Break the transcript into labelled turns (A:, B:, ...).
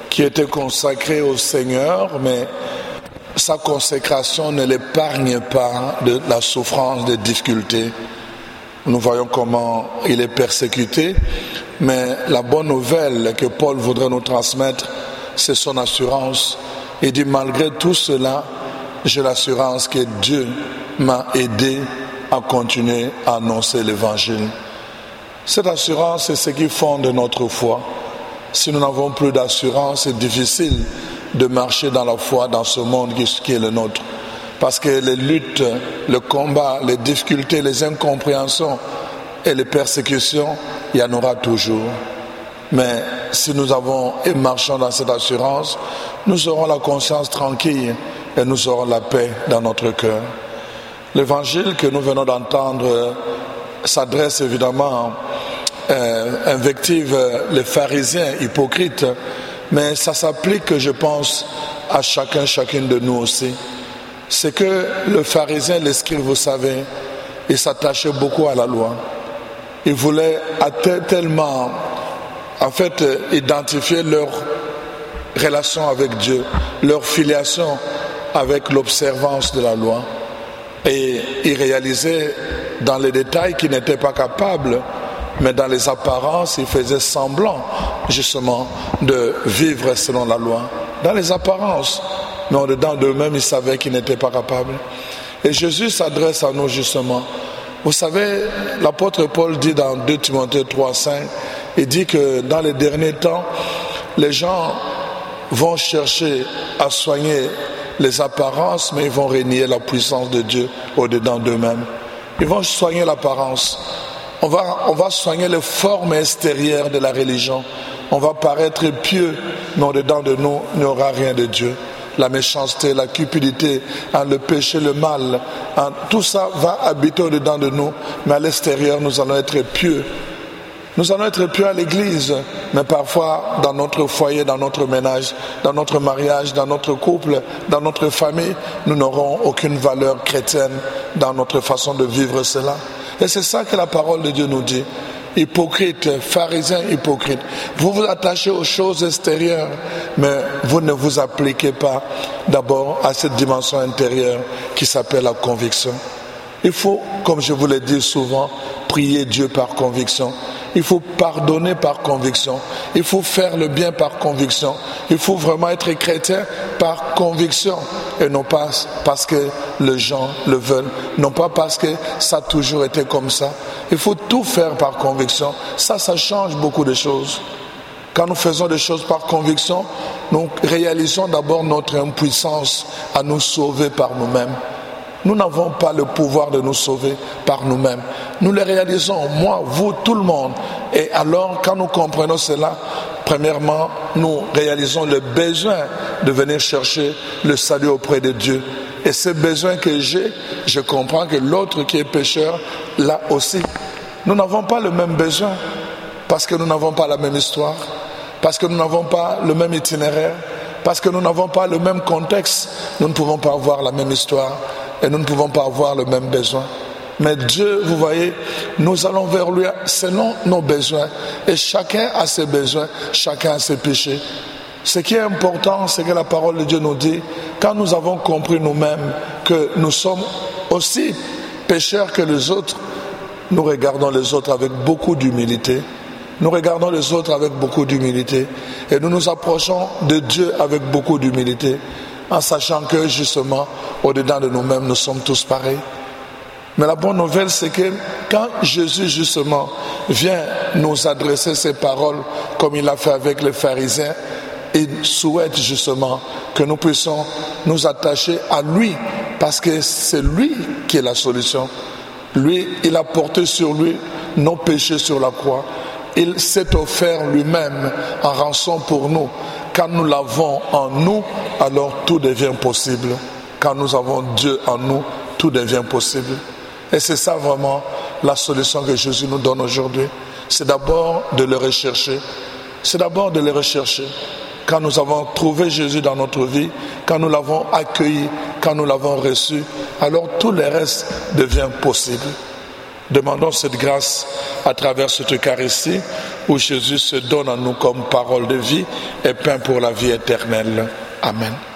A: qui était consacré au Seigneur, mais sa consécration ne l'épargne pas de la souffrance, des difficultés. Nous voyons comment il est persécuté, mais la bonne nouvelle que Paul voudrait nous transmettre, c'est son assurance. Il dit, malgré tout cela, j'ai l'assurance que Dieu m'a aidé à continuer à annoncer l'évangile. Cette assurance, c'est ce qui fonde notre foi. Si nous n'avons plus d'assurance, c'est difficile de marcher dans la foi dans ce monde qui est le nôtre. Parce que les luttes, le combat, les difficultés, les incompréhensions et les persécutions, il y en aura toujours. Mais si nous avons et marchons dans cette assurance, nous aurons la conscience tranquille et nous aurons la paix dans notre cœur. L'évangile que nous venons d'entendre s'adresse évidemment invective les pharisiens hypocrites, mais ça s'applique, je pense, à chacune de nous aussi. C'est que le pharisien, les scribes, vous savez, il s'attachait beaucoup à la loi. Il voulait tellement, identifier leur relation avec Dieu, leur filiation avec l'observance de la loi. Et il réalisait dans les détails qu'il n'était pas capable, mais dans les apparences, il faisait semblant, justement, de vivre selon la loi. Dans les apparences, mais en dedans d'eux-mêmes, ils savaient qu'ils n'étaient pas capables. Et Jésus s'adresse à nous, justement. Vous savez, l'apôtre Paul dit dans 2 Timothée 3,5, il dit que dans les derniers temps, les gens vont chercher à soigner les apparences, mais ils vont renier la puissance de Dieu au-dedans d'eux-mêmes. Ils vont soigner l'apparence. On va soigner les formes extérieures de la religion. On va paraître pieux, mais au-dedans de nous, il n'y aura rien de Dieu. La méchanceté, la cupidité, le péché, le mal, tout ça va habiter au-dedans de nous, mais à l'extérieur, nous allons être pieux. Nous allons être pieux à l'église, mais parfois dans notre foyer, dans notre ménage, dans notre mariage, dans notre couple, dans notre famille, nous n'aurons aucune valeur chrétienne dans notre façon de vivre cela. Et c'est ça que la parole de Dieu nous dit. Hypocrite, pharisien hypocrite. Vous vous attachez aux choses extérieures, mais vous ne vous appliquez pas d'abord à cette dimension intérieure qui s'appelle la conviction. Il faut, comme je vous l'ai dit souvent, prier Dieu par conviction. Il faut pardonner par conviction. Il faut faire le bien par conviction. Il faut vraiment être chrétien par conviction et non pas parce que les gens le veulent, non pas parce que ça a toujours été comme ça. Il faut tout faire par conviction. Ça change beaucoup de choses. Quand nous faisons des choses par conviction, nous réalisons d'abord notre impuissance à nous sauver par nous-mêmes. Nous n'avons pas le pouvoir de nous sauver par nous-mêmes. Nous le réalisons, moi, vous, tout le monde. Et alors, quand nous comprenons cela, premièrement, nous réalisons le besoin de venir chercher le salut auprès de Dieu. Et ce besoin que j'ai, je comprends que l'autre qui est pécheur l'a aussi. Nous n'avons pas le même besoin parce que nous n'avons pas la même histoire, parce que nous n'avons pas le même itinéraire, parce que nous n'avons pas le même contexte. Nous ne pouvons pas avoir la même histoire. Et nous ne pouvons pas avoir le même besoin. Mais Dieu, vous voyez, nous allons vers lui selon nos besoins. Et chacun a ses besoins, chacun a ses péchés. Ce qui est important, c'est que la parole de Dieu nous dit, quand nous avons compris nous-mêmes que nous sommes aussi pécheurs que les autres, nous regardons les autres avec beaucoup d'humilité. Nous regardons les autres avec beaucoup d'humilité. Et nous nous approchons de Dieu avec beaucoup d'humilité. En sachant que justement, au-dedans de nous-mêmes, nous sommes tous pareils. Mais la bonne nouvelle, c'est que quand Jésus justement vient nous adresser ces paroles, comme il l'a fait avec les pharisiens, il souhaite justement que nous puissions nous attacher à lui, parce que c'est lui qui est la solution. Lui, il a porté sur lui nos péchés sur la croix. Il s'est offert lui-même en rançon pour nous. Quand nous l'avons en nous, alors tout devient possible. Quand nous avons Dieu en nous, tout devient possible. Et c'est ça vraiment la solution que Jésus nous donne aujourd'hui. C'est d'abord de le rechercher. C'est d'abord de le rechercher. Quand nous avons trouvé Jésus dans notre vie, quand nous l'avons accueilli, quand nous l'avons reçu, alors tout le reste devient possible. Demandons cette grâce à travers cette Eucharistie où Jésus se donne à nous comme parole de vie et pain pour la vie éternelle. Amen.